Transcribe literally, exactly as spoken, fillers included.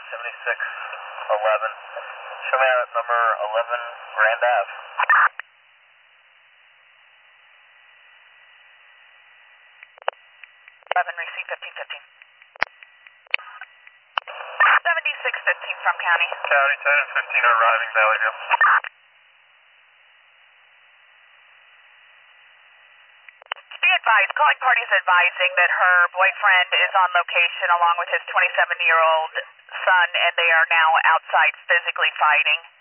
seventy-six eleven. Show me out number eleven Grand Ave. eleven, receive fifteen fifteen. seventy-six fifteen from County. County ten and fifteen are arriving, Valleyview. Be advised, calling parties advising that her boyfriend is on location along with his twenty-seven-year-old son, and they are now outside physically fighting.